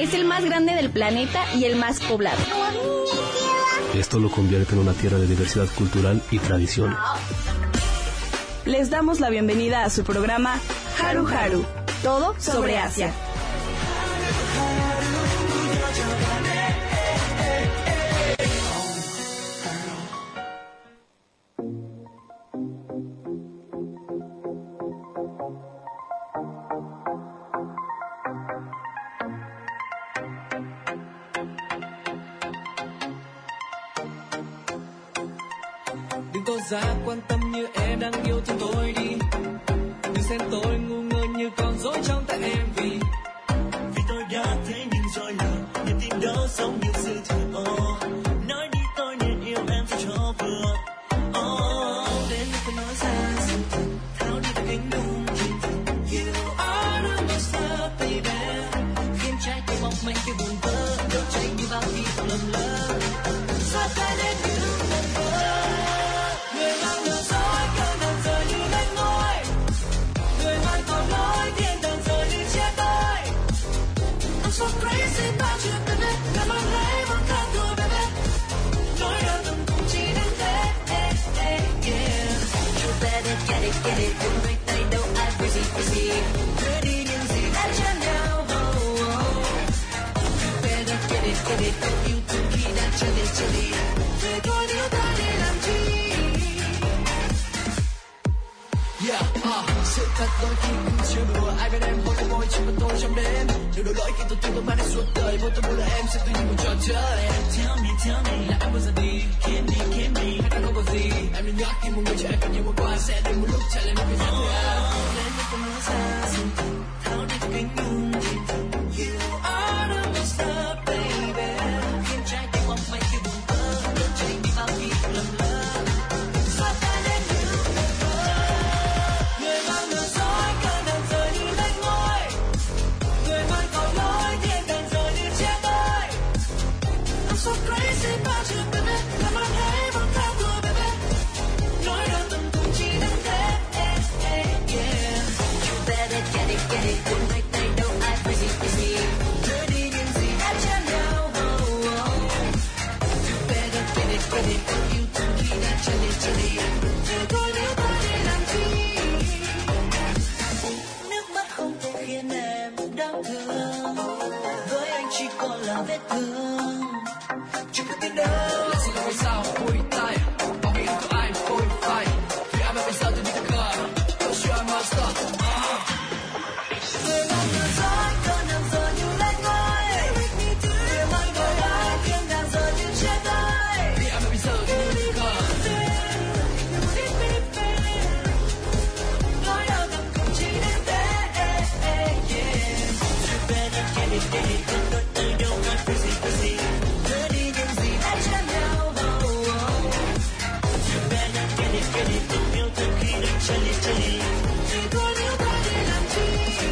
es el más grande del planeta y el más poblado. Esto lo convierte en una tierra de diversidad cultural y tradición. Les damos la bienvenida a su programa Haru Haru, todo sobre Asia. Đừng có giá quan tâm như em đang yêu thương tôi đi. Đừng xem tôi ngu ngơ như con rối trong tay em vì tôi đã thấy những rồi lầm, niềm tin đó giống như sự thừa. Nói đi tôi nên yêu em cho vừa. Đến lúc tôi nói ra sự thật, tháo đi tất cánh nung thiên thần. You are the monster, baby. Khiến trái tim mong manh kia buồn vỡ, đốt cháy như bao khi tôi lầm lỡ. Xóa tay đến những lần vỡ. Người mang lừa dối, cơn đàn rơi như đánh ngôi. Người mang tội lỗi, thiên đàng rơi như chia tay. I'm so crazy about you, baby. Cảm ơn lấy vẫn khác thôi, baby. Nỗi đau từng cùng chỉ đến thế, yeah. You better get it, đừng vây tay đâu ai crazy. Đưa đi những gì đã chân nhau, You better get it, đâu yêu thương khi đã trở đi. Về thôi nếu ta đi làm chi. Sự thật đôi khi cũng chưa đùa. Ai bên em hôn môi chỉ một tôi trong đêm. Đừng đổ lỗi khi tôi tin tôi mang đến suốt đời. Vô tôi muốn là em sẽ tôi như một trò chơi. Tell me là em bao giờ đi. Kiếm đi, hay ta không có gì. Em đừng nhớ khi một người cho em cần nhiều một qua. Sẽ đến một lúc trả lời một cái gì lên như tôi nói ra sự thật, tháo đi tất cánh nung thiên thần. You are the monster, baby. Khiến trái tim mong manh khi buồn vỡ, đốt cháy đi bao khi lầm lỡ. Xóa tay đến những lần vỡ. Người mang lừa dối, cơn đàn rơi như đánh ngôi. Người mang tội lỗi, thiên đàng rơi như chia tay. I'm so crazy about you, baby. Cảm ơn hãy vẫn khác thôi, baby. Nỗi đau từng cùng chỉ đến thế, yeah. You better get it, đừng vây tay đâu ai crazy. Đưa đi những gì đã chân nhau, You better get it, đâu yêu thương khi đã trở đi. Về thôi nếu ta đi làm chi. Nước mắt không thể khiến em đau thương. Với anh chỉ còn là vết thương. Chưa có tin đâu. Là sự là vì sao vui tay. Bao nghĩ của ai vui phải. Vì ai mà bây giờ tôi đi thật cờ. Don't you are monster. Người mang lừa dối, cơn đàn rơi như đánh ngôi. Người mang tội lỗi, thiên đàng rơi như chia tay. Vì ai mà bây giờ tôi đi thật cờ. Nỗi đau từng cùng chỉ đến thế, yeah. You better get it, đừng đôi tay đâu ai crazy. Đưa đi những gì đã chân nhau, You better get it, đừng yêu thương khi đang trở đi. Thì thôi nếu ta đi làm chi.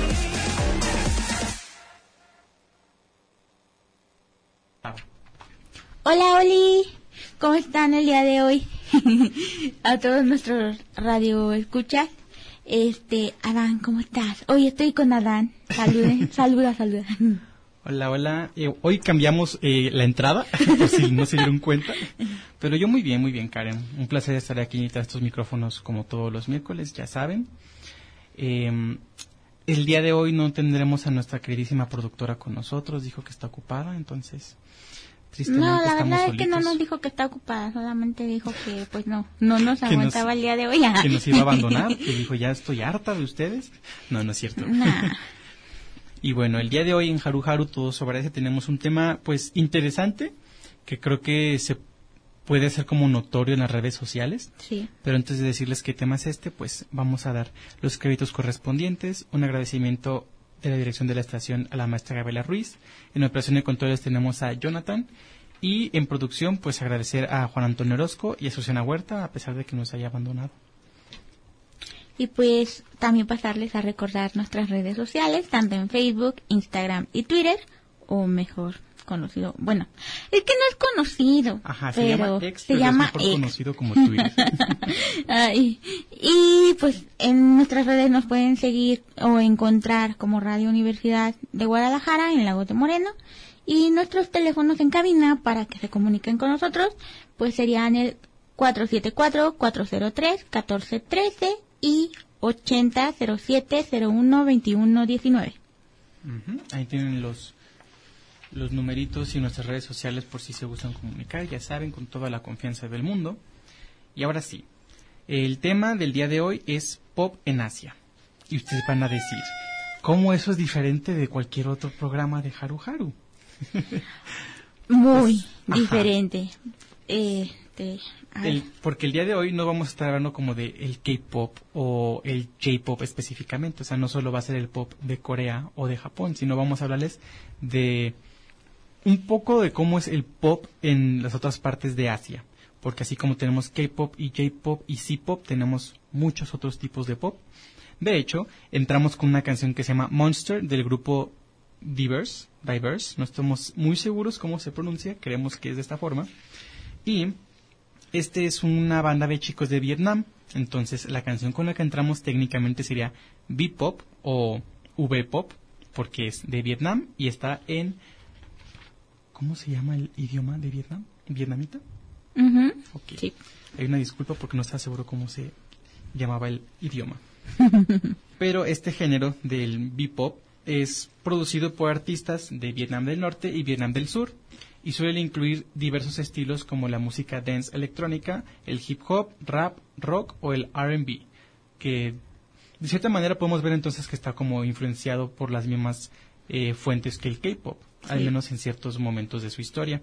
Hola Oli, ¿cómo están el día de hoy? A todos nuestros radio escuchas. Adán, ¿cómo estás? Hoy estoy con Adán. Saluda. Hola. Hoy cambiamos la entrada, por si no se dieron cuenta. Pero yo muy bien, Karen. Un placer estar aquí tras estos micrófonos como todos los miércoles, ya saben. El día de hoy no tendremos a nuestra queridísima productora con nosotros. Dijo que está ocupada, entonces tristemente no, la estamos verdad solitos. es que no nos dijo que está ocupada, solamente dijo que pues no nos aguantaba el día de hoy. Que nos iba a abandonar, que dijo ya estoy harta de ustedes. No es cierto. Nah. Y bueno, el día de hoy en Haru Haru todo sobre ese tenemos un tema pues interesante que creo que se puede hacer como notorio en las redes sociales. Sí. Pero antes de decirles qué tema es pues vamos a dar los créditos correspondientes, un agradecimiento de la dirección de la estación a la maestra Gabriela Ruiz. En operación de controles tenemos a Jonathan y en producción pues agradecer a Juan Antonio Orozco y a Susana Huerta a pesar de que nos haya abandonado. Y pues también pasarles a recordar nuestras redes sociales, tanto en Facebook, Instagram y Twitter, o mejor conocido. Bueno, es que no es conocido. Ajá, pero se llama es mejor X. conocido como Twitter. Ay, y pues en nuestras redes nos pueden seguir o encontrar como Radio Universidad de Guadalajara en Lagos de Moreno. Y nuestros teléfonos en cabina para que se comuniquen con nosotros, pues serían el 474-403-1413 y 8007-012119. Ahí tienen los numeritos y nuestras redes sociales por si se gustan comunicar, ya saben, con toda la confianza del mundo. Y ahora sí, el tema del día de hoy es pop en Asia. Y ustedes van a decir, ¿cómo eso es diferente de cualquier otro programa de Haru Haru? Muy Pues, diferente. Porque el día de hoy no vamos a estar hablando como de el K-pop o el J-pop específicamente, o sea, no solo va a ser el pop de Corea o de Japón, sino vamos a hablarles de un poco de cómo es el pop en las otras partes de Asia, porque así como tenemos K-pop y J-pop y C-pop, tenemos muchos otros tipos de pop. De hecho, entramos con una canción que se llama Monster del grupo Diverse, no estamos muy seguros cómo se pronuncia, creemos que es de esta forma. Y este es una banda de chicos de Vietnam, entonces la canción con la que entramos técnicamente sería V-pop o V-pop, porque es de Vietnam y está en... ¿Cómo se llama el idioma de Vietnam? ¿Vietnamita? Okay. Sí. Hay una disculpa porque no estaba seguro cómo se llamaba el idioma. Pero este género del V-pop es producido por artistas de Vietnam del Norte y Vietnam del Sur y suele incluir diversos estilos como la música dance electrónica, el hip hop, rap, rock o el R&B, que de cierta manera podemos ver entonces que está como influenciado por las mismas fuentes que el K-pop, sí, al menos en ciertos momentos de su historia.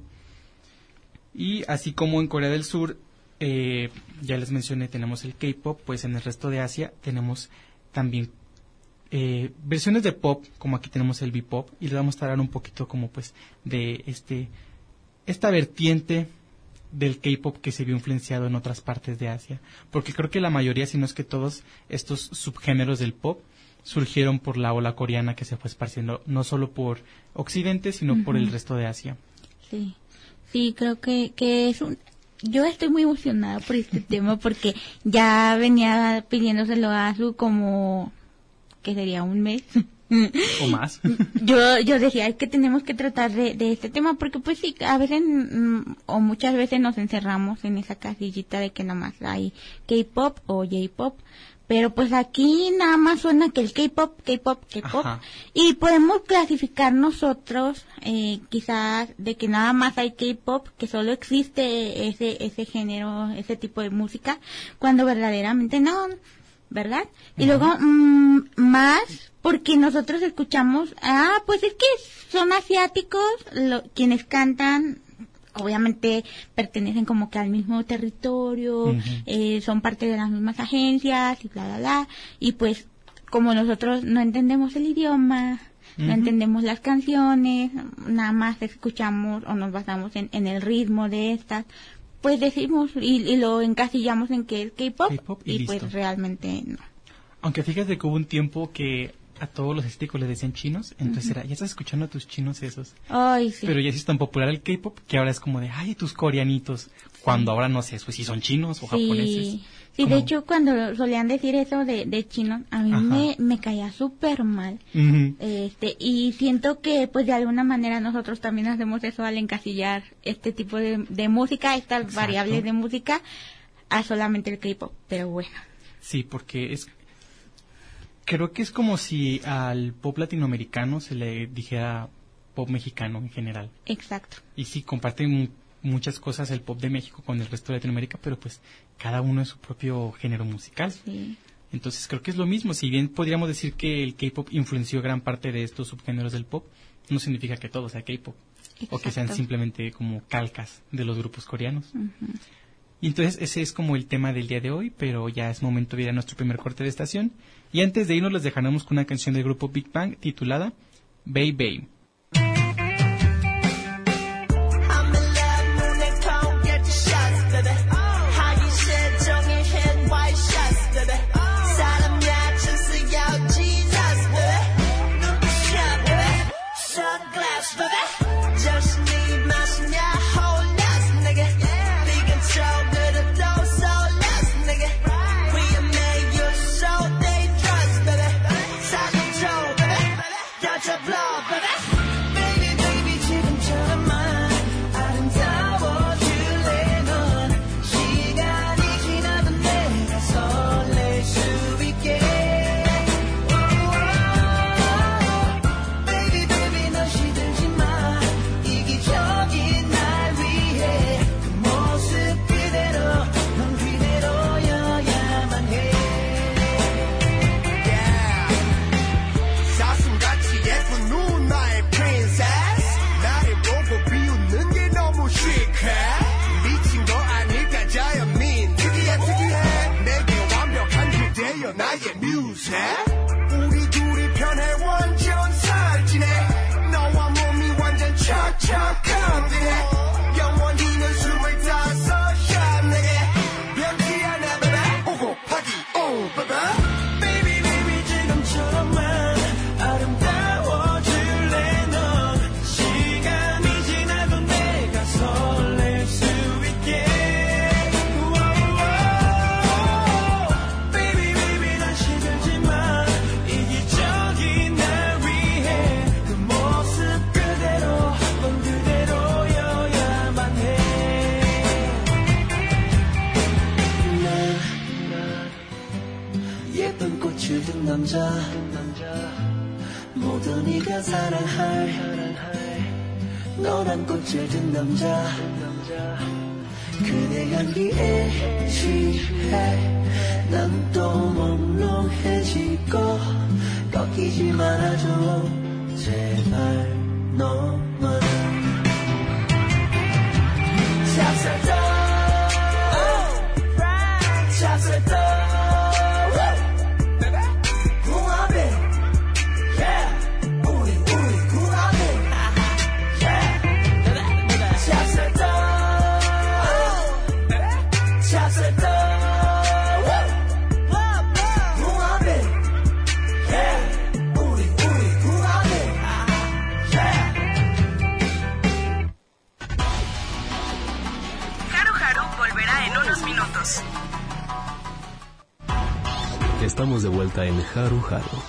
Y así como en Corea del Sur, ya les mencioné, tenemos el K-pop, pues en el resto de Asia tenemos también versiones de pop, como aquí tenemos el V-pop, y les vamos a hablar un poquito como pues de esta vertiente del K-pop que se vio influenciado en otras partes de Asia, porque creo que la mayoría, si no es que todos estos subgéneros del pop surgieron por la ola coreana que se fue esparciendo no solo por Occidente, sino por el resto de Asia. Sí, sí, creo que es yo estoy muy emocionada por este tema porque ya venía pidiéndoselo a Azu como que sería un mes o más. yo decía, es que tenemos que tratar de este tema porque pues sí, a veces o muchas veces nos encerramos en esa casillita de que nada más hay K-pop o J-pop, pero pues aquí nada más suena que el K-pop, Ajá. y podemos clasificar nosotros quizás de que nada más hay K-pop, que solo existe ese género, ese tipo de música, cuando verdaderamente no, ¿verdad? Y luego más porque nosotros escuchamos, pues es que son asiáticos quienes cantan, obviamente pertenecen como que al mismo territorio, son parte de las mismas agencias y bla, bla, bla, y pues como nosotros no entendemos el idioma, no entendemos las canciones, nada más escuchamos o nos basamos en el ritmo de estas, pues decimos y lo encasillamos en que es K-pop y pues realmente no. Aunque fíjate que hubo un tiempo que a todos los estéticos les decían chinos, entonces era, ya estás escuchando a tus chinos esos. Ay, sí. Pero ya sí es tan popular el K-pop que ahora es como de, ay, tus coreanitos, cuando ahora no sé, pues si son chinos o japoneses. Sí, de hecho cuando solían decir eso de chinos, a mí me caía súper mal. Y siento que pues de alguna manera nosotros también hacemos eso al encasillar este tipo de música, estas variables de música, a solamente el K-pop, pero bueno. Sí, porque creo que es como si al pop latinoamericano se le dijera pop mexicano en general. Exacto. Y sí, comparten muchas cosas el pop de México con el resto de Latinoamérica, pero pues cada uno es su propio género musical. Sí. Entonces creo que es lo mismo. Si bien podríamos decir que el K-pop influenció gran parte de estos subgéneros del pop, no significa que todo sea K-pop. Exacto. O que sean simplemente como calcas de los grupos coreanos. Y entonces ese es como el tema del día de hoy, pero ya es momento de ir a nuestro primer corte de estación. Y antes de irnos les dejaremos con una canción del grupo Big Bang titulada Bay Bay. Just 셋 우리 둘이 편해 완전 살찌네 너와 몸이 완전 착착한데 영원히는 25샷 내게 변기야 내 베베 오고 파기 오 베베 Baby baby 지금처럼만 아름다워질래 너 시간이 지나도 내가 설렐 수 있게 Baby baby 난 시들지만 이기적인 날 위해 그 모습 그대로 넌 그대로여야만 해 예쁜 꽃을 든 남자 모두 네가 사랑할 너란 꽃을 든 남자 그대 향기에 취해 난 또 몽롱해지고 꺾이지 말아줘 제발 너만 찹쌀떡 찹쌀떡 궁합해 우리 궁합해 찹쌀떡 찹쌀떡 궁합해 우리 궁합해 Haru Haru volverá en unos minutos. Estamos de vuelta en Haru Haru.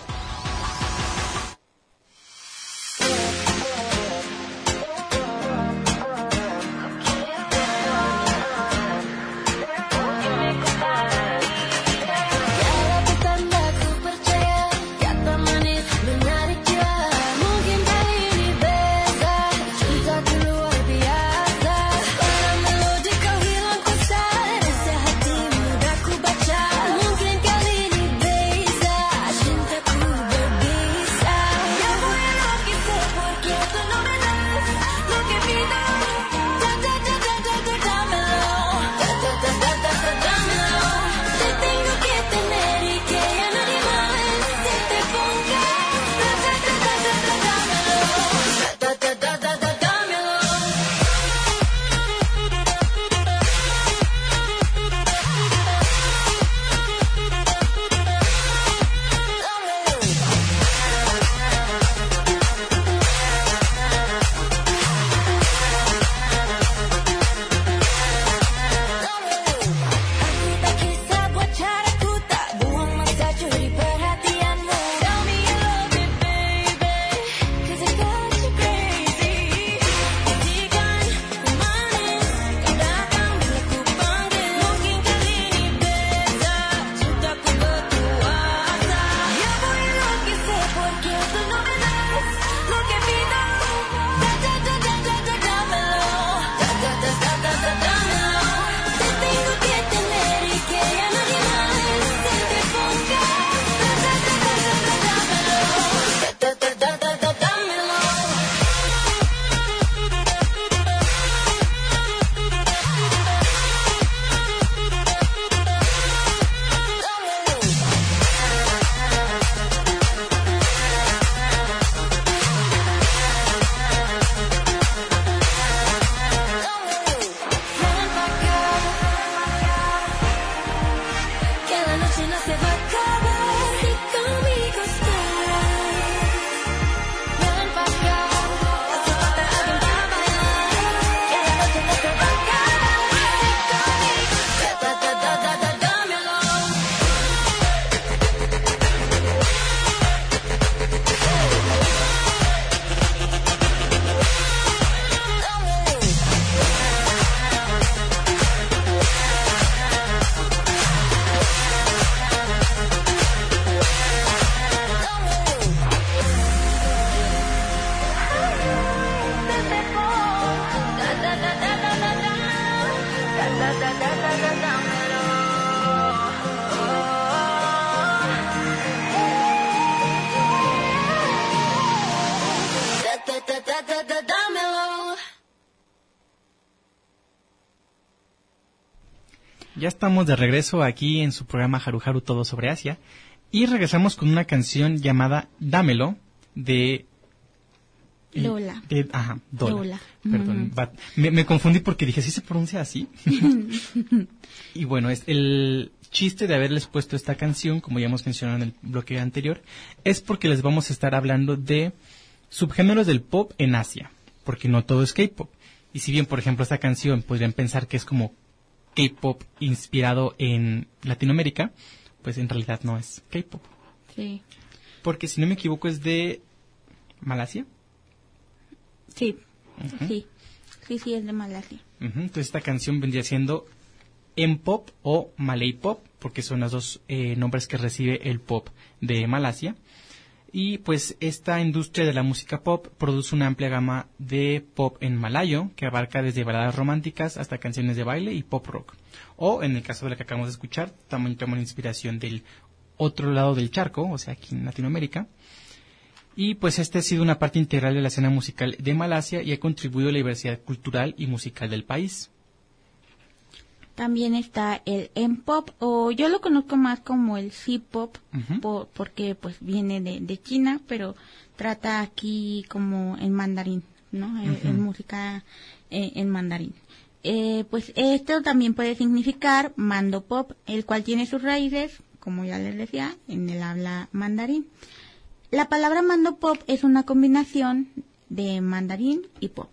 Ya estamos de regreso aquí en su programa Haru Haru Todo sobre Asia. Y regresamos con una canción llamada Dámelo de Lola. Dola. Lola. Perdón, me confundí porque dije, ¿sí se pronuncia así? Y bueno, el chiste de haberles puesto esta canción, como ya hemos mencionado en el bloque anterior, es porque les vamos a estar hablando de subgéneros del pop en Asia, porque no todo es K-pop. Y si bien, por ejemplo, esta canción podrían pensar que es como K-pop inspirado en Latinoamérica, pues en realidad no es K-pop. Sí. Porque si no me equivoco es de Malasia. Sí. Ujú. Sí, es de Malasia. Entonces esta canción vendría siendo M-pop o Malay pop, porque son los dos nombres que recibe el pop de Malasia. Y pues esta industria de la música pop produce una amplia gama de pop en malayo, que abarca desde baladas románticas hasta canciones de baile y pop rock. O en el caso de la que acabamos de escuchar, también toman inspiración del otro lado del charco, o sea, aquí en Latinoamérica. Y pues este ha sido una parte integral de la escena musical de Malasia y ha contribuido a la diversidad cultural y musical del país. También está el M-pop, o yo lo conozco más como el C-pop, Ujú. porque pues viene de China, pero trata aquí como en mandarín, ¿no? En música en mandarín. Pues esto también puede significar mando pop, el cual tiene sus raíces, como ya les decía, en el habla mandarín. La palabra mando pop es una combinación de mandarín y pop.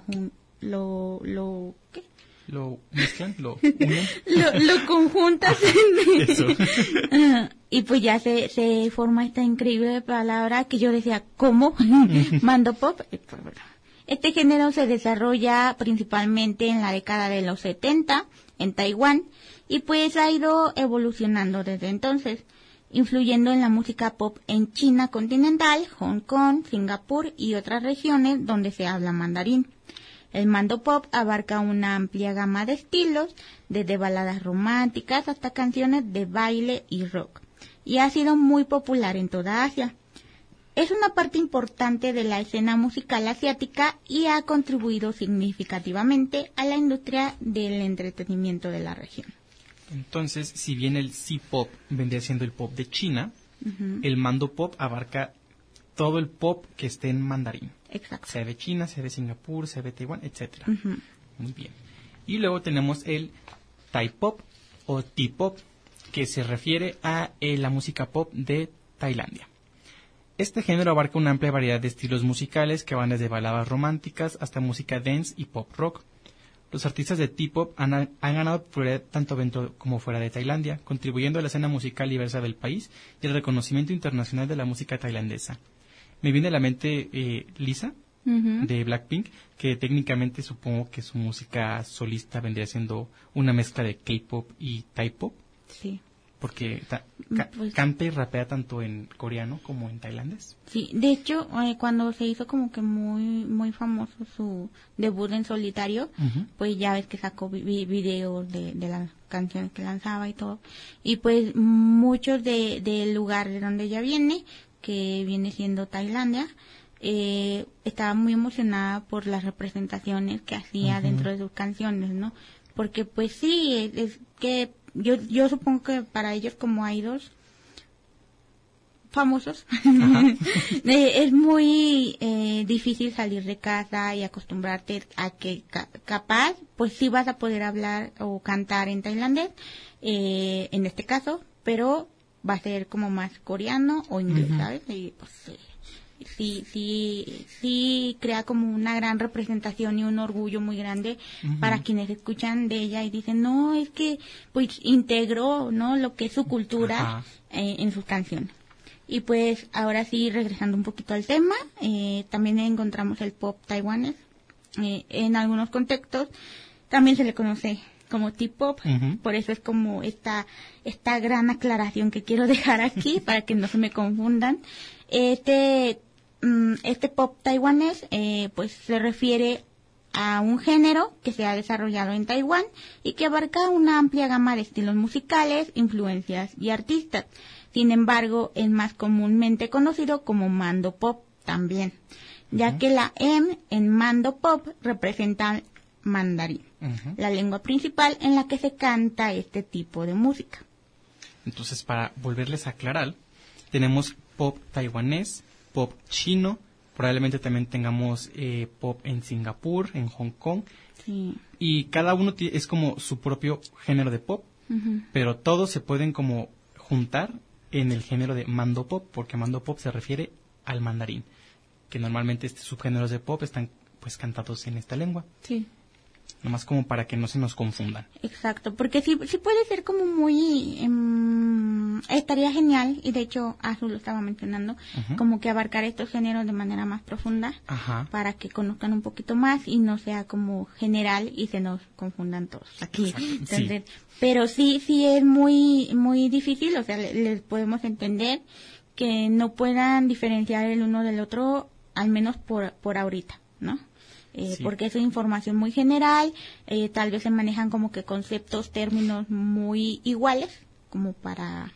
¿Qué? Lo mezclan, lo unen. Lo conjuntas Eso. y pues ya se forma esta increíble palabra que yo decía, ¿cómo? Mando pop. Este género se desarrolla principalmente en la década de los 70 en Taiwán y pues ha ido evolucionando desde entonces, influyendo en la música pop en China continental, Hong Kong, Singapur y otras regiones donde se habla mandarín. El mando pop abarca una amplia gama de estilos, desde baladas románticas hasta canciones de baile y rock, y ha sido muy popular en toda Asia. Es una parte importante de la escena musical asiática y ha contribuido significativamente a la industria del entretenimiento de la región. Entonces, si bien el C-pop vendría siendo el pop de China, el mando pop abarca todo el pop que esté en mandarín. Exacto. Sea de China, sea de Singapur, sea de Taiwán, etcétera. Muy bien. Y luego tenemos el Thai pop o T-pop, que se refiere a la música pop de Tailandia. Este género abarca una amplia variedad de estilos musicales que van desde baladas románticas hasta música dance y pop rock. Los artistas de T-pop han ganado popularidad tanto dentro como fuera de Tailandia, contribuyendo a la escena musical diversa del país y el reconocimiento internacional de la música tailandesa. Me viene a la mente Lisa, de Blackpink, que técnicamente supongo que su música solista vendría siendo una mezcla de K-pop y Thai pop, Sí. porque Pues- canta y rapea tanto en coreano como en tailandés. Sí, de hecho, cuando se hizo como que muy famoso su debut en solitario, pues ya ves que sacó videos de las canciones que lanzaba y todo. Y pues muchos del lugar de donde ella viene, que viene siendo Tailandia, estaba muy emocionada por las representaciones que hacía dentro de sus canciones, ¿no? Porque pues sí, es que yo supongo que para ellos como idols famosos es muy difícil salir de casa y acostumbrarte a que capaz pues sí vas a poder hablar o cantar en tailandés en este caso, pero va a ser como más coreano o inglés, ¿sabes? Y pues sí crea como una gran representación y un orgullo muy grande para quienes escuchan de ella y dicen, no, es que pues integró, ¿no?, lo que es su cultura en sus canciones. Y pues ahora sí, regresando un poquito al tema, también encontramos el pop taiwanés. En algunos contextos también se le conoce como T-pop, por eso es como esta gran aclaración que quiero dejar aquí para que no se me confundan. Este pop taiwanés pues se refiere a un género que se ha desarrollado en Taiwán y que abarca una amplia gama de estilos musicales, influencias y artistas. Sin embargo, es más comúnmente conocido como mando pop también, ya que la M en mando pop representa mandarín, la lengua principal en la que se canta este tipo de música. Entonces, para volverles a aclarar, tenemos pop taiwanés, pop chino, probablemente también tengamos pop en Singapur, en Hong Kong, Sí. y cada uno es como su propio género de pop, pero todos se pueden como juntar en el género de mandopop, porque mandopop se refiere al mandarín, que normalmente estos subgéneros de pop están pues cantados en esta lengua. Sí. Nomás como para que no se nos confundan. Exacto, porque sí puede ser como muy... estaría genial, y de hecho Azul lo estaba mencionando, como que abarcar estos géneros de manera más profunda, Ajá. para que conozcan un poquito más y no sea como general y se nos confundan todos aquí. Exacto, Entonces, pero sí es muy muy difícil, o sea, les podemos entender que no puedan diferenciar el uno del otro, al menos por ahorita, ¿no? Sí. Porque es información muy general, tal vez se manejan como que conceptos, términos muy iguales, como para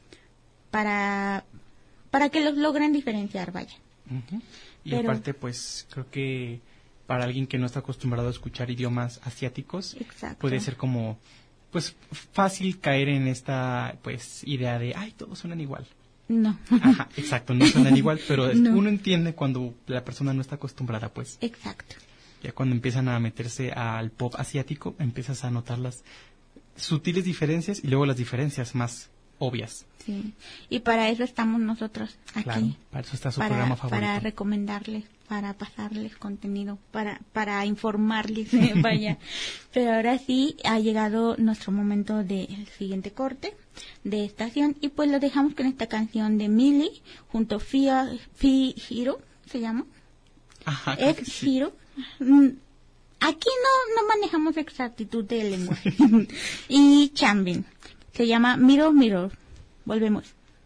que los logren diferenciar, vaya. Ujú. Y Pero- aparte, pues, creo que para alguien que no está acostumbrado a escuchar idiomas asiáticos, Exacto. puede ser como, pues, fácil caer en esta, pues, idea de, ay, todos suenan igual. No. Ajá, exacto, no suenan igual, pero No. uno entiende cuando la persona no está acostumbrada, pues. Exacto. Ya cuando empiezan a meterse al pop asiático, empiezas a notar las sutiles diferencias y luego las diferencias más obvias. Sí. Y para eso estamos nosotros aquí. Claro, para eso está su programa favorito. Para recomendarles, para pasarles contenido, para informarles, vaya. Pero ahora sí ha llegado nuestro momento del siguiente corte de estación, y pues lo dejamos con esta canción de Millie junto a Hiro, ¿se llama? Ajá, creo que sí. F-Hiro. Aquí no manejamos exactitud de lenguaje. Y Chanbin. Se llama Mirror Mirror. Volvemos.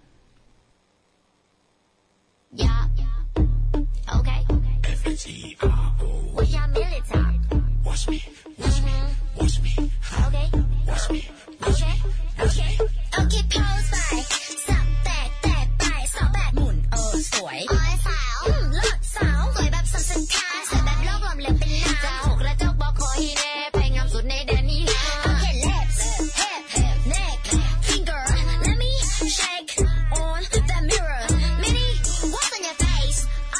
Yeah. Okay. F-H-E-R-O. What's your military? Watch me. Okay. Okay. Okay, pose ไป สับแตกไปสอบแบบหมุนสวยอ้อยสาวเลิศสาวสวยแบบสัมสันคาสวยแบบโลกรวมเหลือเป็นล้านจะหกและเจ้าบอกขอให้แน่ไปงามสุดในแดนนี้นะ Okay, lips, hip, neck, finger, let me shake on that mirror. Mini, what's on your face?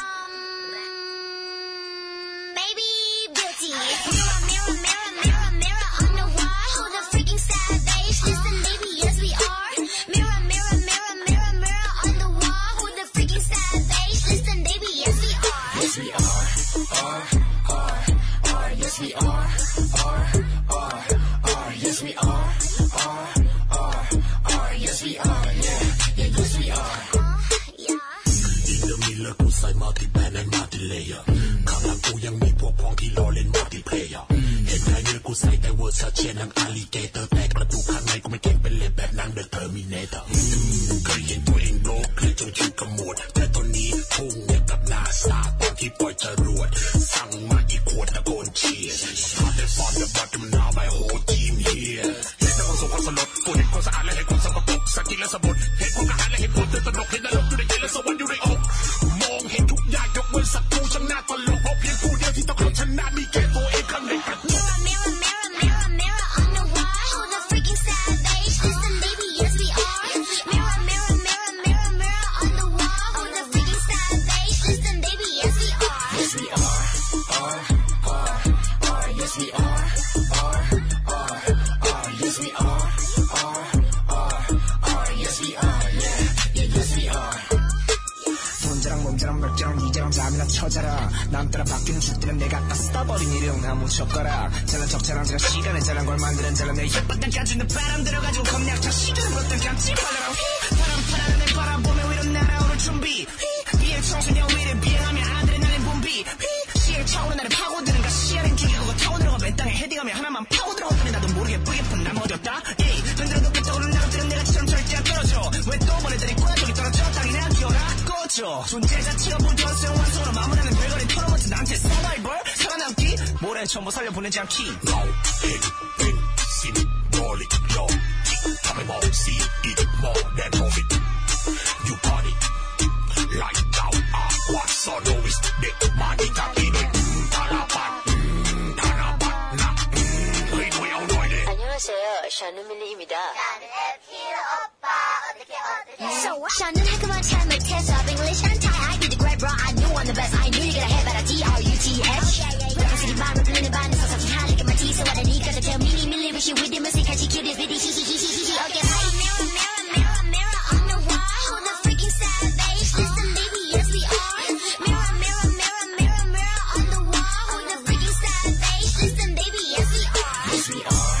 Maybe beauty. Mirror on the wall. Who the freaking savage? Listen, baby, yes we are. Mirror on the wall. Who the freaking savage? Listen, baby, yes we are. Yes we are. Yes we are. Yes we are. Yes we are. Yeah, yes we are. Yeah. In the middle กูใส่ multi band and multi layer ข้างหลังกูยังมีพวกพ้องที่รอเล่น multiplayer เห็นไงเนื้อกูใส่แต่เวอร์ซาเชนังอาลีเกเตอร์แตกประตูข้างในกูไม่เก่งเป็นเล่นแบบนังเดอะเทอร์มิเนเตอร์เคยเห็นตัวเองโลกเคยจนคิวกระหมวดแต่ตอนนี้พุ่งเนี่ยกับนาซาตอนที่ปล่อยจรวดสั่งมากี่ขวดตะโกนเชียร์ Started from the bottom now my whole team here เห็นแต่คนสกปรกกูเห็นคนสะอาดและเห็นคนสกปรกสกินและสมุนเห็นคนกระหายและเห็นคนตื่นตระหนกเห็นนรกอยู่ในใจและสวรรค์อยู่ในอกมองเห็นทุกอย่างยกเว้นศัตรูช่างน่าตลกเพราะเพียงผู้เดียวที่ต้องชนะมีแค่ตัวเองข้างในกระจก Mirror on the wall. Who the freaking savage? Listen, baby, yes we are. Mirror on the wall. Who the freaking savage? Listen, baby, yes we are. Yes we are. Yes we are. Yes we are. Yes we are. Yeah, yes we are. 손자랑 몸자랑 멀자랑 이자랑 잠이나 쳐자라 남따라 바뀌는 숫들은 내가 다 써버린 일용 나무 젓가락 잘난 척자랑 제가 시간에 잘난 걸 만드는 잘난 내 혓바닥 까지는 바람 들어가지고 겁약 저 시간은 어떤 감지 발라라 바람 내 바라보며 위로 날아오를 준비 비행 청소년 위를 비행하며 아드레날린 붐비 시행 차오는 나를 파고드는가 시야는 기계고 타고 들어가 맨 땅에 헤딩하며 하나만 파고 들어갔더니 나도 모르게 뿌개픈 남 어디였다 에이 흔들어도 끝적으로 나가들은 내가 처럼 절대 안 떨어져 왜 또 보내더니 꼬야 저기 떨어져 땅이나 기어라 꺼져 존재 자체가 불교환수용 완성으로 마무리하는 별거리 토너먼트 낭체 서바이벌 살아남기 모래는 전부 살려보내지 않기 Now, anything symbolic logicทำให้มองsee it more than profit You party like thou art what so novice เด็กมาดีจากที่เด็กธนบัตรนะเฮ้ยหน่วยเอาหน่อยเด็ 안녕하세요. 샤누밀리입니다. 나는 F-Hero 오빠. Sean and heck of my time at test of English and Thai. I be the great bro, I knew I'm the best. I knew you get ahead, but I D-R-U-T-H. Representing my representing band, so something high, look at my teeth, so what I need, gotta tell me, wish you with the music, and she killed it, bitty, okay, hey, mirror, mirror, mirror, mirror on the wall, who the freaking savage, listen, baby, yes we are. Mirror, mirror, mirror, mirror, mirror on the wall, who the freaking savage, listen, baby, yes we are. Yes we are,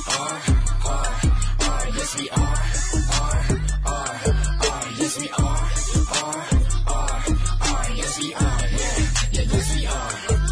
yes we are, yes we are, yes we are, yeah, yes we are.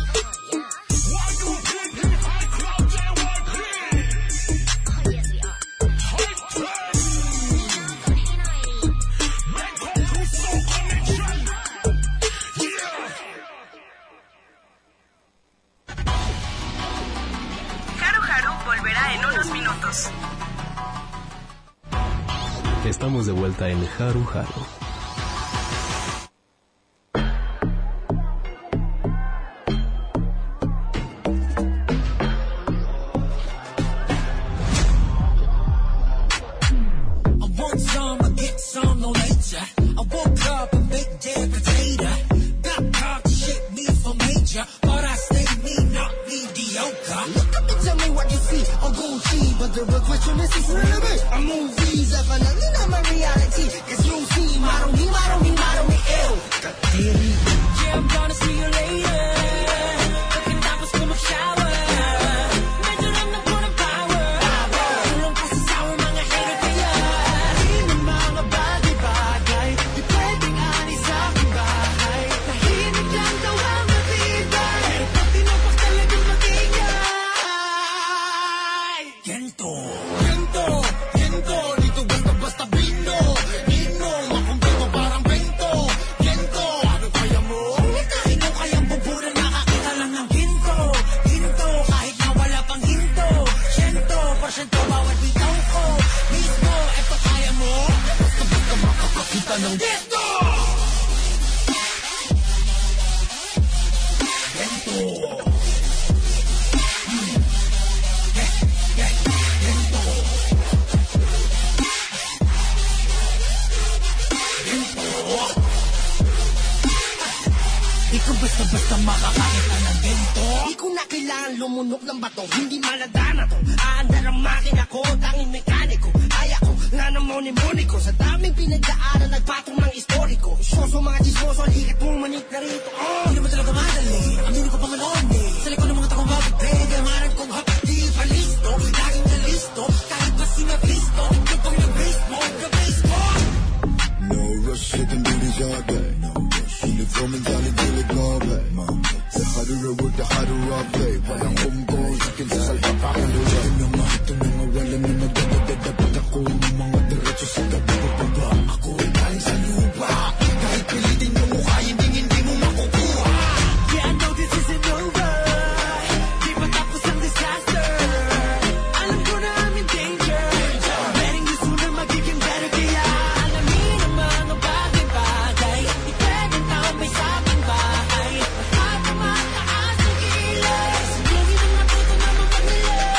Estamos de vuelta en Haru Haru. Basta makakakita ng ganito. Di ko na kailangan lumunok ng bato. Hindi maladana to. Aandar ang makina ko, tanging mekaniko. Kaya ko na namoni-moni ko. Sa daming pinagdaanan, nagpatong ng istoriko. Soso mga chismoso, likat mong manik na rito. Hindi naman talaga madali. Aminin ko pa man onde. Sa likod ng mga takong babagpeg, amaran kong hapdi palisto. Laging na listo, kahit pa sinablisto. Yung pang nag-baseball, nag-baseball. No rush, you can do this all day. No rush, hindi from mentally till it go away. The harder I work, the harder I play. Walang homegoing, akin sa salpapakan. Ito na nga, ito na nga, wala na nagdadadadapat ako ng mga diretso sa gabi ko pa ba? Ako ay galing sa lupa. Kahit pilitin yung mukha, hindi mo makukuha. Yeah, I know this isn't over. Di pa tapos ang disaster. Alam ko na I'm in danger. Betting this una magiging better. Kaya alamin ang mga bagay-bagay. Di pwedeng tao may sabing bahay. Mataas ang kilos. Hindi na matuto na mamagnilas.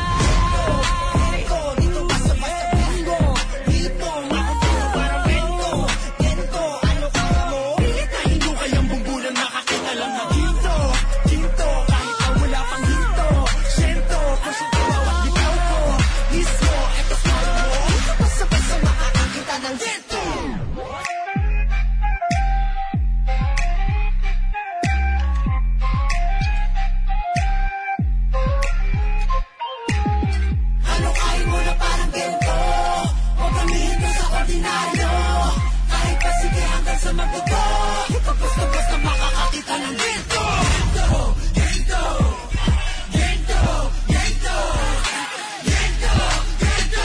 Dito basta-basta bingo. Dito makapuro parang bento. Gento, ano kaya mo? Pilit na hindi kayang bumbulan. Nakakita lang na ginto. Ginto, kahit na wala pang ginto. Sento, porsyento bawat bitaw ko. Mismo, eto smile mo. Dito basta-basta makakakita ng gento. Ano kain mo na parang gento? Huwag gamihin mo sa ordinaryo. Kahit pa sige hanggang sa magbuto. Ito basta-basta makakakita ng gento. Gento, gento, gento, gento, gento, gento.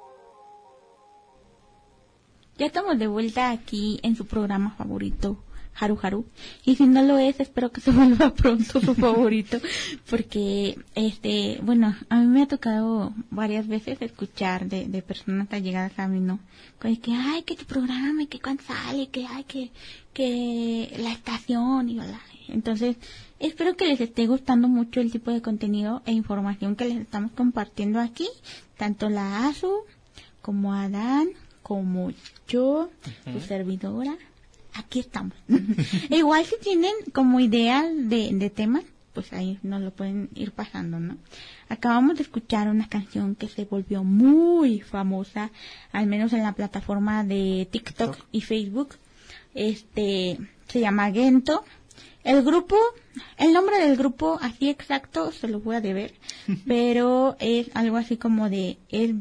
Ya estamos de vuelta aquí en su programa favorito, Haru Haru, y si no lo es, espero que se vuelva pronto su favorito, porque bueno, a mí me ha tocado varias veces escuchar de personas allegadas a mí, ¿no? Con que ay, que tu programa, que cuando sale, que ay, que la estación y bla. Entonces, espero que les esté gustando mucho el tipo de contenido e información que les estamos compartiendo aquí, tanto la Azu como Adán, como yo, su servidora. Aquí estamos. E igual si tienen como ideas de temas, pues ahí nos lo pueden ir pasando, ¿no? Acabamos de escuchar una canción que se volvió muy famosa, al menos en la plataforma de TikTok y Facebook. Se llama Gento. El nombre del grupo así exacto se lo voy a deber, pero es algo así como de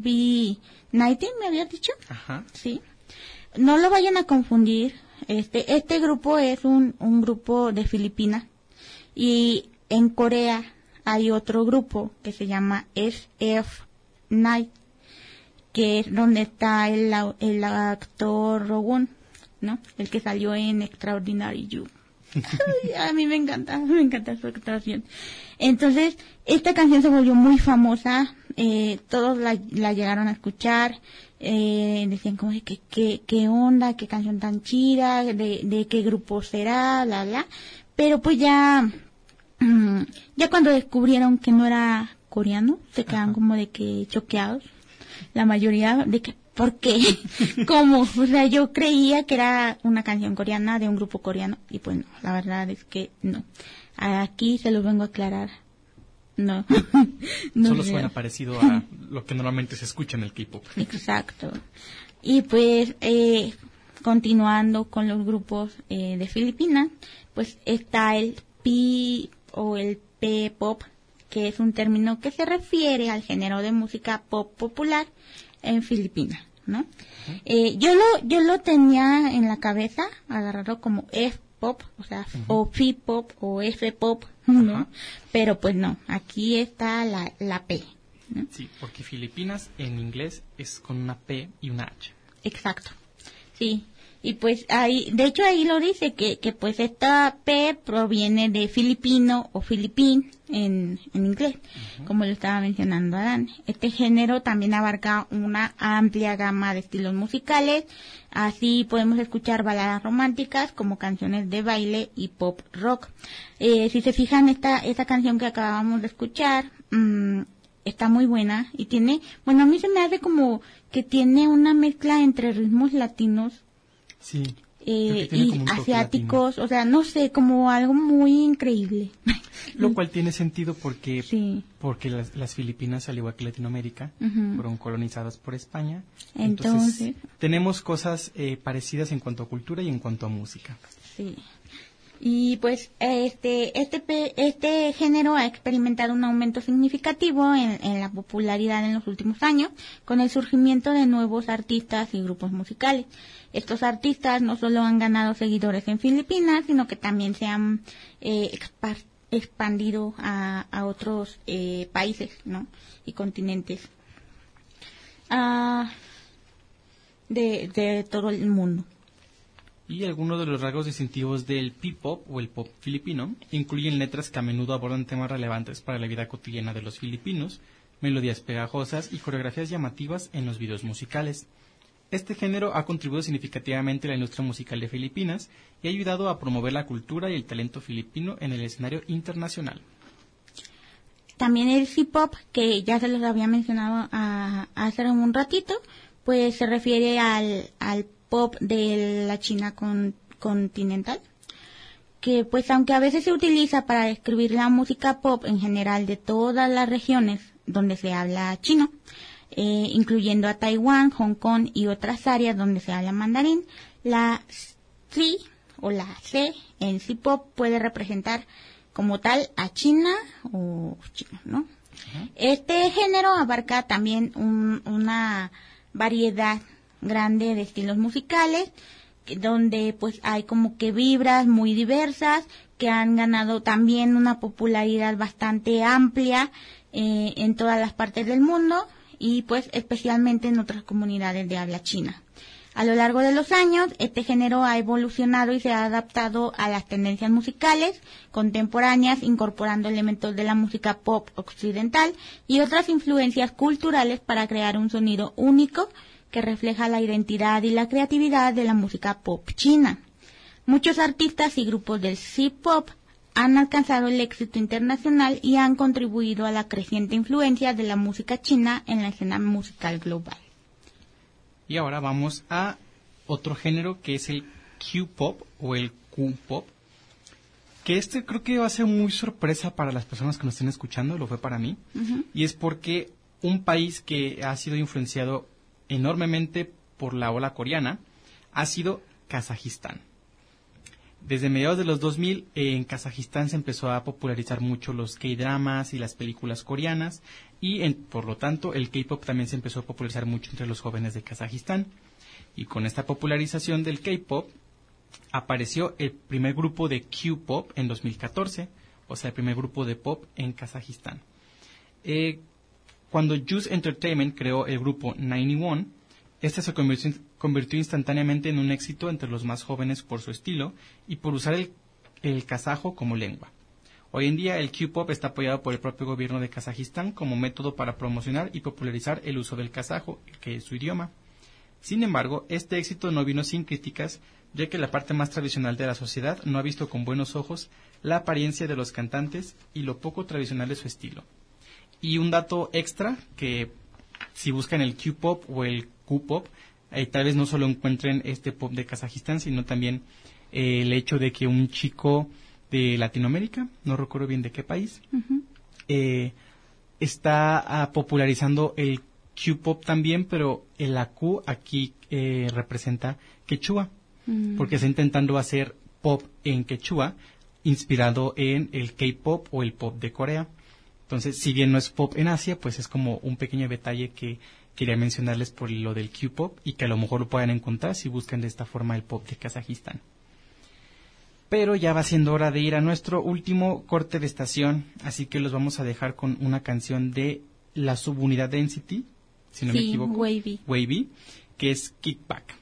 SB19, ¿me habías dicho? Ajá. Sí. No lo vayan a confundir. Este grupo es un grupo de Filipinas, y en Corea hay otro grupo que se llama SF9, que es donde está el actor Rogun, ¿no? El que salió en Extraordinary You. Ay, a mí me encanta su actuación. Entonces, esta canción se volvió muy famosa, todos la llegaron a escuchar, decían como de qué onda, qué canción tan chida, de qué grupo será, bla, bla. Pero pues ya cuando descubrieron que no era coreano, se quedaron como de que choqueados, la mayoría, de que ¿por qué? ¿Cómo? O sea, yo creía que era una canción coreana de un grupo coreano, y pues no, la verdad es que no. Aquí se los vengo a aclarar. No. No solo sé. suena parecido a lo que normalmente se escucha en el K-pop. Exacto. Y pues, continuando con los grupos de Filipinas, pues está el P o el P-pop, que es un término que se refiere al género de música pop popular en Filipinas, ¿no? Yo lo tenía en la cabeza, agarrado como F-pop, o sea, o P-pop o F-pop, ¿no? Pero pues no, aquí está la P, ¿no? Sí, porque Filipinas en inglés es con una P y una H. Exacto, sí. Y pues ahí, de hecho ahí lo dice que pues esta P proviene de filipino o filipín en inglés, como lo estaba mencionando Adán. Este género también abarca una amplia gama de estilos musicales, así podemos escuchar baladas románticas como canciones de baile y pop rock. Si se fijan, esta canción que acabamos de escuchar, está muy buena y tiene, bueno, a mí se me hace como que tiene una mezcla entre ritmos latinos, sí, y asiáticos, o sea, no sé, como algo muy increíble. Lo cual tiene sentido porque sí, porque las Filipinas, al igual que Latinoamérica, fueron colonizadas por España. Entonces tenemos cosas parecidas en cuanto a cultura y en cuanto a música. Sí. Y pues este género ha experimentado un aumento significativo en la popularidad en los últimos años, con el surgimiento de nuevos artistas y grupos musicales. Estos artistas no solo han ganado seguidores en Filipinas, sino que también se han expandido a otros países, ¿no? Y continentes de todo el mundo. Y algunos de los rasgos distintivos del P-pop o el pop filipino incluyen letras que a menudo abordan temas relevantes para la vida cotidiana de los filipinos, melodías pegajosas y coreografías llamativas en los videos musicales. Este género ha contribuido significativamente a la industria musical de Filipinas y ha ayudado a promover la cultura y el talento filipino en el escenario internacional. También el C-pop, que ya se los había mencionado hace un ratito, pues se refiere al pop de la China continental, que pues aunque a veces se utiliza para describir la música pop en general de todas las regiones donde se habla chino, incluyendo a Taiwán, Hong Kong y otras áreas donde se habla mandarín, la C o la C en C-pop puede representar como tal a China o chino, ¿no? Este género abarca también una variedad grande de estilos musicales, donde pues hay como que vibras muy diversas que han ganado también una popularidad bastante amplia en todas las partes del mundo y pues especialmente en otras comunidades de habla china. A lo largo de los años, este género ha evolucionado y se ha adaptado a las tendencias musicales contemporáneas, incorporando elementos de la música pop occidental y otras influencias culturales para crear un sonido único que refleja la identidad y la creatividad de la música pop china. Muchos artistas y grupos del C-pop han alcanzado el éxito internacional y han contribuido a la creciente influencia de la música china en la escena musical global. Y ahora vamos a otro género que es el Q-pop o el Q-pop, que creo que va a ser muy sorpresa para las personas que nos estén escuchando, lo fue para mí, y es porque un país que ha sido influenciado enormemente por la ola coreana ha sido Kazajistán. Desde mediados de los 2000 en Kazajistán se empezó a popularizar mucho los K-dramas y las películas coreanas y por lo tanto el K-pop también se empezó a popularizar mucho entre los jóvenes de Kazajistán. Y con esta popularización del K-pop apareció el primer grupo de Q-pop en 2014, o sea el primer grupo de pop en Kazajistán. Cuando Juice Entertainment creó el grupo 91, este se convirtió instantáneamente en un éxito entre los más jóvenes por su estilo y por usar el kazajo como lengua. Hoy en día el Q-pop está apoyado por el propio gobierno de Kazajistán como método para promocionar y popularizar el uso del kazajo, que es su idioma. Sin embargo, este éxito no vino sin críticas, ya que la parte más tradicional de la sociedad no ha visto con buenos ojos la apariencia de los cantantes y lo poco tradicional de su estilo. Y un dato extra, que si buscan el Q-pop o el Q-pop, tal vez no solo encuentren este pop de Kazajistán, sino también el hecho de que un chico de Latinoamérica, no recuerdo bien de qué país, está popularizando el Q-pop también, pero la Q aquí representa quechua, porque está intentando hacer pop en quechua, inspirado en el K-pop o el pop de Corea. Entonces, si bien no es pop en Asia, pues es como un pequeño detalle que quería mencionarles por lo del Q-pop y que a lo mejor lo puedan encontrar si buscan de esta forma el pop de Kazajistán. Pero ya va siendo hora de ir a nuestro último corte de estación, así que los vamos a dejar con una canción de la subunidad de NCT, si no me equivoco, Wavy, que es Kickback.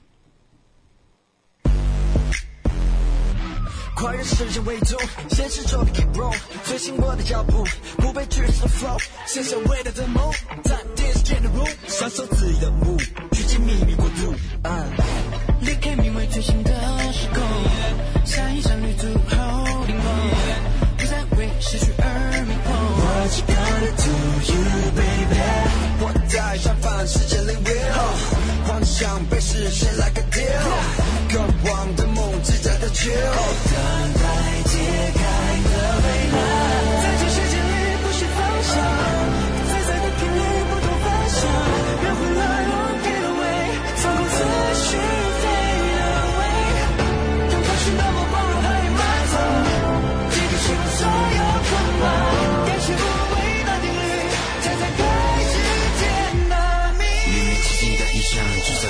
跨越时间维度，现实中的 keep roll， 追寻我的脚步，不被局限的 flow， 写下伟大的梦，在电视间的 room， 享受自由的舞，去进秘密国度。离开名为追寻的时空，下一站旅途 holding on， 不再为失去而迷惑。What you gonna do, you baby？ 我在绽放世界领域，幻想被实现 like a deal， 渴望的梦只在的 chill， 等待揭开的未来。在这世界里不是方向，在的频率不同方向，让回来我 get away， 操控思绪 fade away， 当探寻的目光如海漫走，这个时候所有困难，感谢无谓的定律，才在开始解纳谜。秘密基地的意象制造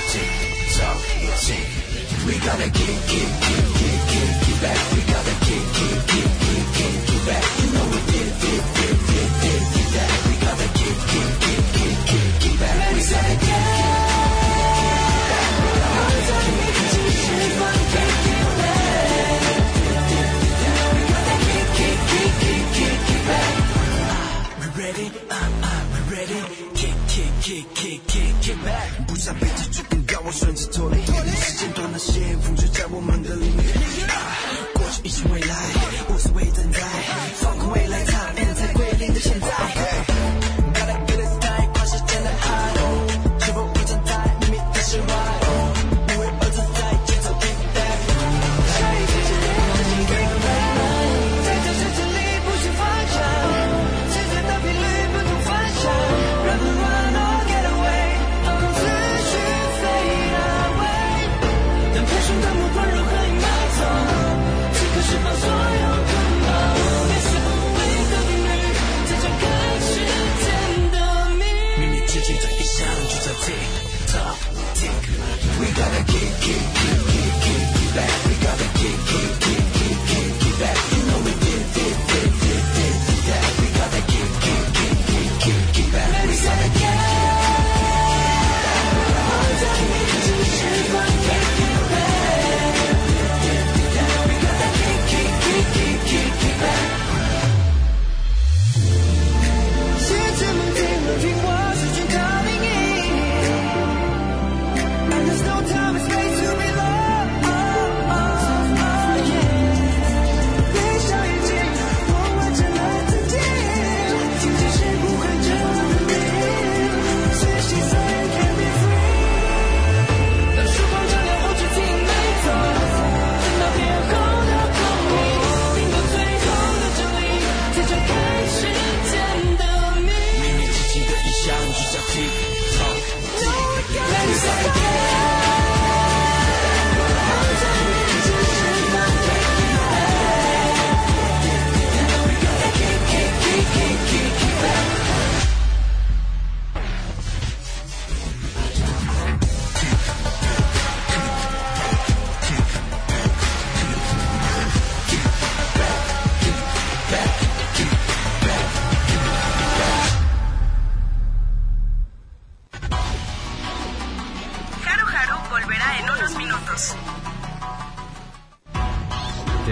We gotta kick back. We gotta kick back. You know we did that. We gotta kick back. We gotta kick back. 不想被记住更高，我顺着脱离。时间短的线，风吹在我们的领域。过去、以前、未来，无所谓等待，放空未来，它变在归零的现在。Gotta get it right， 跨时间的海，是否一站在秘密的释怀？无为而自在，节奏 kick back。下一次是自己的未来，在这世界里不是方向，世界的频率不同方向，让不乱。的目光如何隐瞒走？此刻释放所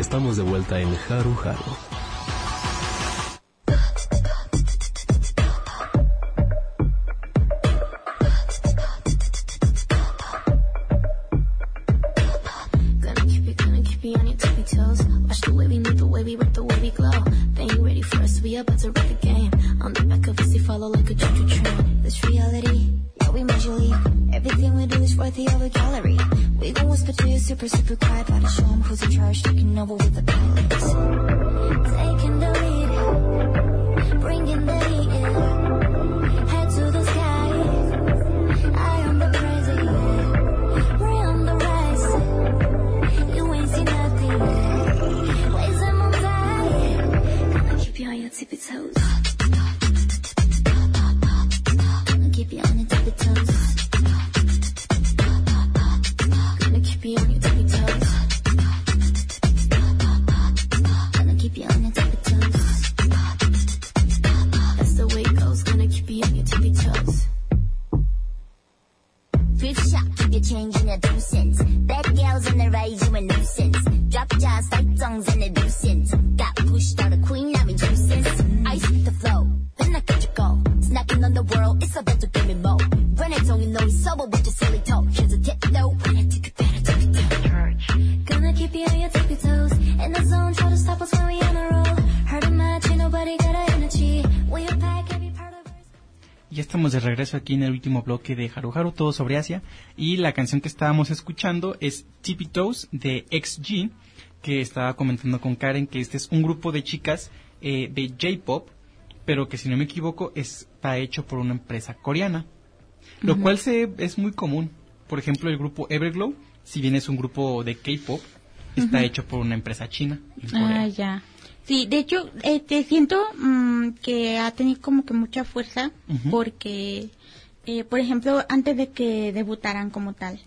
Estamos de vuelta en Haru Haru. Watch the way we move, the way we rip, the way we glow. They ain't ready for us, we about to wreck the game. On the back of us, they follow like a choo-choo train. This reality, yeah, we made you leave. Everything we do is worthy of a gallery. We gon' whisper to you super, super quiet. About to show 'em who's in charge, taking over with the pilots. Taking the lead, bringing the heat in. Head to the sky, eye on the crazy. We're on the rise, you ain't seen nothing yet. Ways them on fire, gonna keep you on your tippy toes. Gonna keep you on your tippy toes. Gonna keep you on your tippy toes. Gonna keep you on your tippy toes. That's the way it goes, gonna keep you on your tippy toes. Thrift shop, keep your change in your 2 cents. Bad girls on the rise, you a nuisance. Drop jars, fight songs in the nuisance. Got pushed out a queen, I'm in 2 cents. Ice with the flow, then I catch you go. Snacking on the world, it's about to give me more. When I don't you know it's sober with your silly toe. Here's a tip though, when I take it better, take it down. Gonna keep you on your tippy toes. In the zone, try to stop us when we on a roll. Heard a match, ain't nobody got a energy. We pack every part of us. Ya estamos de regreso aquí en el último bloque de Haru Haru, todo sobre Asia, y la canción que estábamos escuchando es Tippy Toes de XG, que estaba comentando con Karen que este es un grupo de chicas de J-Pop, pero que si no me equivoco está hecho por una empresa coreana, lo cual es muy común. Por ejemplo, el grupo Everglow, si bien es un grupo de K-Pop, está hecho por una empresa china en Corea. Ah, ya. Sí, de hecho, siento que ha tenido como que mucha fuerza porque, por ejemplo, antes de que debutaran como tal,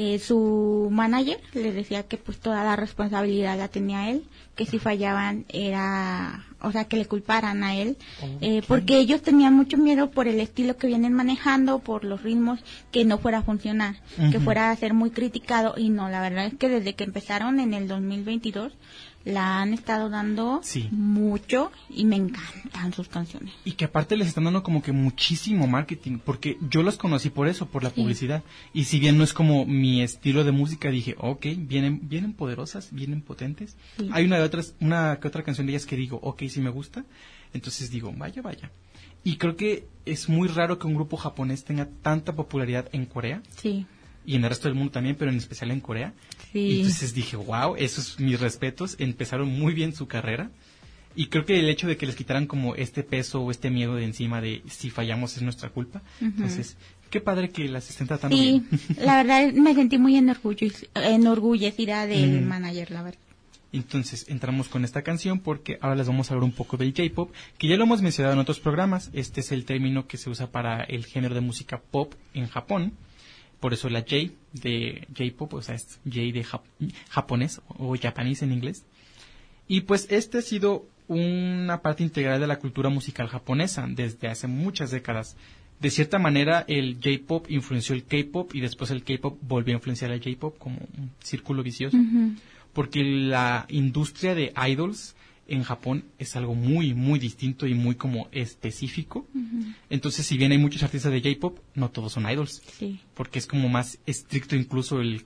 su manager le decía que pues toda la responsabilidad la tenía él, que si fallaban era, o sea, que le culparan a él, porque ellos tenían mucho miedo por el estilo que vienen manejando, por los ritmos, que no fuera a funcionar, que fuera a ser muy criticado, y no, la verdad es que desde que empezaron en el 2022 la han estado dando mucho y me encantan sus canciones. Y que aparte les están dando como que muchísimo marketing, porque yo los conocí por eso, por la publicidad. Y si bien no es como mi estilo de música, dije, ok, vienen poderosas, vienen potentes. Sí. Hay una que otra canción de ellas que digo, ok, sí me gusta. Entonces digo, vaya. Y creo que es muy raro que un grupo japonés tenga tanta popularidad en Corea. Sí. Y en el resto del mundo también, pero en especial en Corea. Sí. Y entonces dije, wow, esos mis respetos, empezaron muy bien su carrera. Y creo que el hecho de que les quitaran como este peso o este miedo de encima de si fallamos es nuestra culpa. Entonces, qué padre que las estén tratando bien. La verdad me sentí muy enorgullecida del manager, la verdad. Entonces, entramos con esta canción porque ahora les vamos a hablar un poco del J-Pop, que ya lo hemos mencionado en otros programas. Este es el término que se usa para el género de música pop en Japón. Por eso la J de J-Pop, o sea, es J de japonés o japanés en inglés. Y pues este ha sido una parte integral de la cultura musical japonesa desde hace muchas décadas. De cierta manera, el J-Pop influenció el K-Pop y después el K-Pop volvió a influenciar al J-Pop como un círculo vicioso. Porque la industria de idols en Japón es algo muy, muy distinto y muy como específico. Entonces, si bien hay muchos artistas de J-Pop, no todos son idols. Sí. Porque es como más estricto incluso el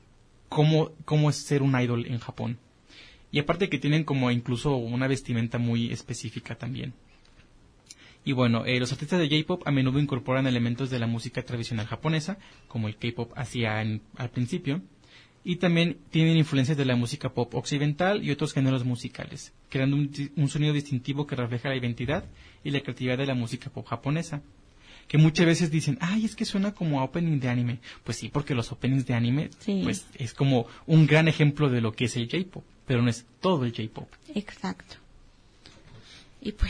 cómo es ser un idol en Japón. Y aparte que tienen como incluso una vestimenta muy específica también. Y bueno, los artistas de J-Pop a menudo incorporan elementos de la música tradicional japonesa, como el K-Pop hacía al principio. Y también tienen influencias de la música pop occidental y otros géneros musicales, creando un sonido distintivo que refleja la identidad y la creatividad de la música pop japonesa. Que muchas veces dicen, ay, es que suena como a opening de anime. Pues sí, porque los openings de anime, pues es como un gran ejemplo de lo que es el J-Pop, pero no es todo el J-Pop. Exacto. Y pues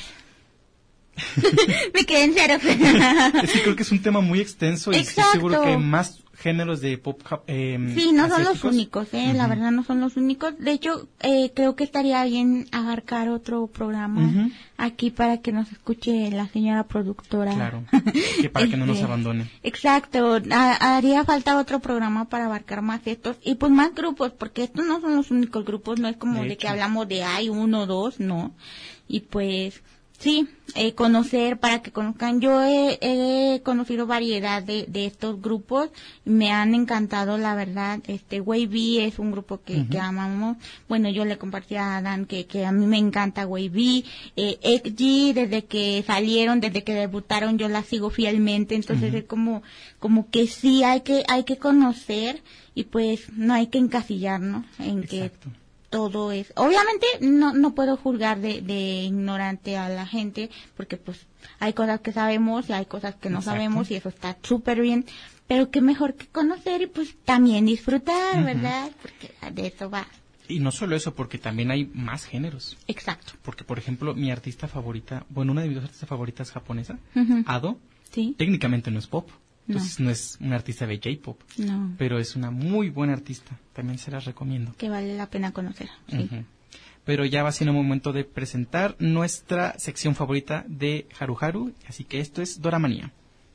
me quedé en cero. Sí, creo que es un tema muy extenso y estoy seguro que hay más géneros de pop sí, no son los asiáticos. únicos, la verdad no son los únicos. De hecho, creo que estaría bien abarcar otro programa aquí para que nos escuche la señora productora. Claro, que para que no nos abandone. Exacto, haría falta otro programa para abarcar más estos y pues más grupos, porque estos no son los únicos grupos, no es como de que hablamos de hay 1 o 2, no. Y pues sí, conocer, para que conozcan. Yo he conocido variedad de estos grupos, me han encantado, la verdad. Wavy es un grupo que amamos. Bueno, yo le compartí a Dan que a mí me encanta Wavy. XG, desde que salieron, desde que debutaron, yo la sigo fielmente. Entonces es como que sí hay que conocer y pues no hay que encasillarnos en Exacto. que todo es, obviamente no puedo juzgar de ignorante a la gente, porque pues hay cosas que sabemos y hay cosas que no sabemos y eso está súper bien, pero qué mejor que conocer y pues también disfrutar, ¿verdad? Porque de eso va. Y no solo eso, porque también hay más géneros. Exacto. Porque, por ejemplo, mi artista favorita, bueno, una de mis dos artistas favoritas japonesa, Ado, Sí. técnicamente no es pop. Entonces no es una artista de J-pop, No, pero es una muy buena artista. También se las recomiendo. que vale la pena conocer. Sí. Pero ya va siendo momento de presentar nuestra sección favorita de Haru Haru, así que esto es Doramanía.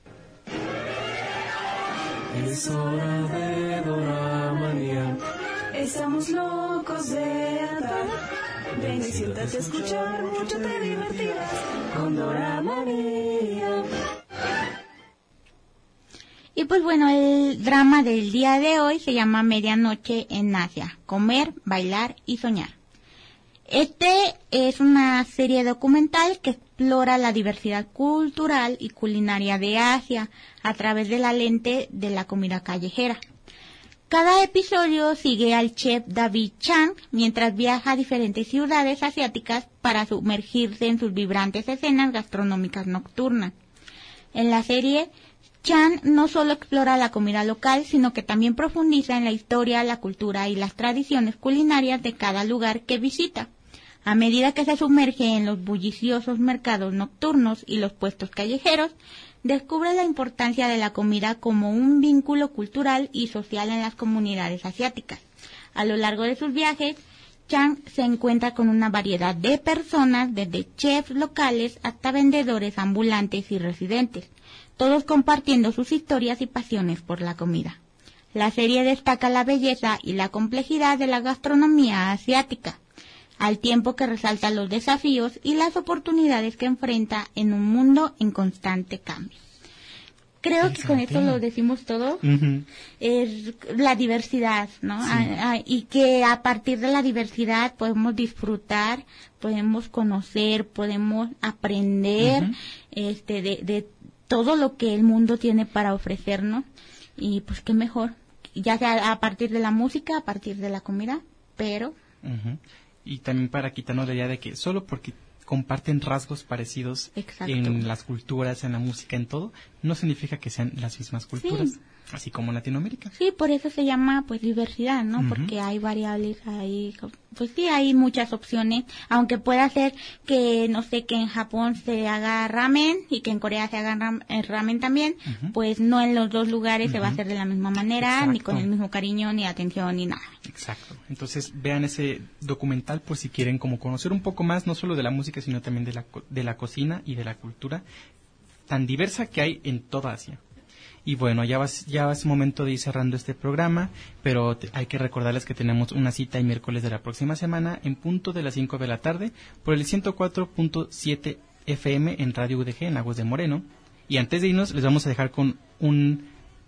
Es hora de Doramanía. Estamos locos de andar. Ven y siéntate a escuchar, mucho te divertirás con Doramanía. Y pues bueno, el drama del día de hoy se llama Medianoche en Asia, comer, bailar y soñar. Este es una serie documental que explora la diversidad cultural y culinaria de Asia a través de la lente de la comida callejera. Cada episodio sigue al chef David Chang mientras viaja a diferentes ciudades asiáticas para sumergirse en sus vibrantes escenas gastronómicas nocturnas. En la serie, Chan no solo explora la comida local, sino que también profundiza en la historia, la cultura y las tradiciones culinarias de cada lugar que visita. A medida que se sumerge en los bulliciosos mercados nocturnos y los puestos callejeros, descubre la importancia de la comida como un vínculo cultural y social en las comunidades asiáticas. A lo largo de sus viajes, Chang se encuentra con una variedad de personas, desde chefs locales hasta vendedores ambulantes y residentes, todos compartiendo sus historias y pasiones por la comida. La serie destaca la belleza y la complejidad de la gastronomía asiática, al tiempo que resalta los desafíos y las oportunidades que enfrenta en un mundo en constante cambio. Creo que con esto lo decimos todo. Es la diversidad, ¿no? Sí. Y que a partir de la diversidad podemos disfrutar, podemos conocer, podemos aprender de todo lo que el mundo tiene para ofrecernos. Y pues qué mejor, ya sea a partir de la música, a partir de la comida, pero... Y también para quitarnos la idea de que solo porque comparten rasgos parecidos en las culturas, en la música, en todo, no significa que sean las mismas culturas, así como en Latinoamérica. Sí, por eso se llama pues diversidad, ¿no? Porque hay variables, pues sí, hay muchas opciones, aunque pueda ser que, no sé, que en Japón se haga ramen y que en Corea se haga ramen también, pues no en los dos lugares se va a hacer de la misma manera, ni con el mismo cariño, ni atención, ni nada. Exacto. Entonces vean ese documental por si quieren como conocer un poco más, no solo de la música, sino también de la cocina y de la cultura tan diversa que hay en toda Asia. Y bueno, ya es momento de ir cerrando este programa, pero hay que recordarles que tenemos una cita el miércoles de la próxima semana en punto de las 5 de la tarde por el 104.7 FM en Radio UDG en Aguas de Moreno. Y antes de irnos les vamos a dejar con un...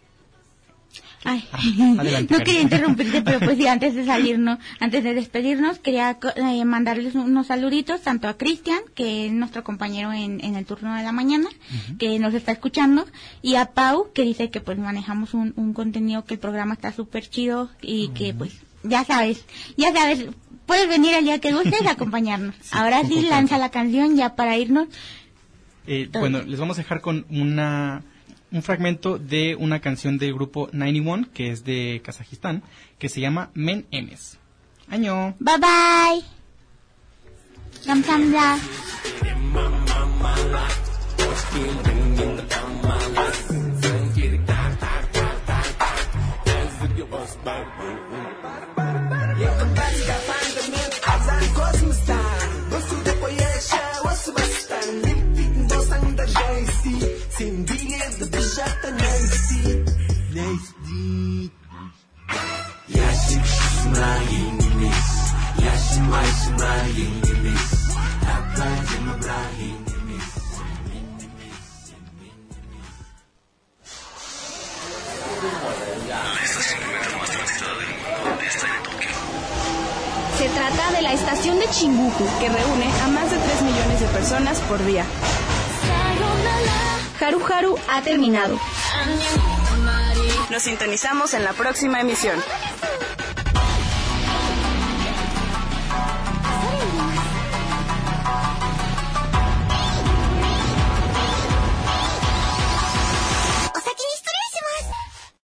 Ay, adelante, no Karen. quería interrumpirte, pero pues sí, antes de despedirnos, quería mandarles unos saluditos tanto a Cristian, que es nuestro compañero en el turno de la mañana, que nos está escuchando, y a Pau, que dice que pues manejamos un contenido, que el programa está súper chido y que pues ya sabes, puedes venir el día que gustes a acompañarnos. Sí, ahora sí, lanza la canción ya para irnos. Bueno, les vamos a dejar con un fragmento de una canción del grupo 91, que es de Kazajistán, que se llama Men Emes. Año. Bye bye. Kamsahamnida. Se trata de la estación de Chinguku, que reúne a más de 3 millones de personas por día. Haru Haru ha terminado. Nos sintonizamos en la próxima emisión.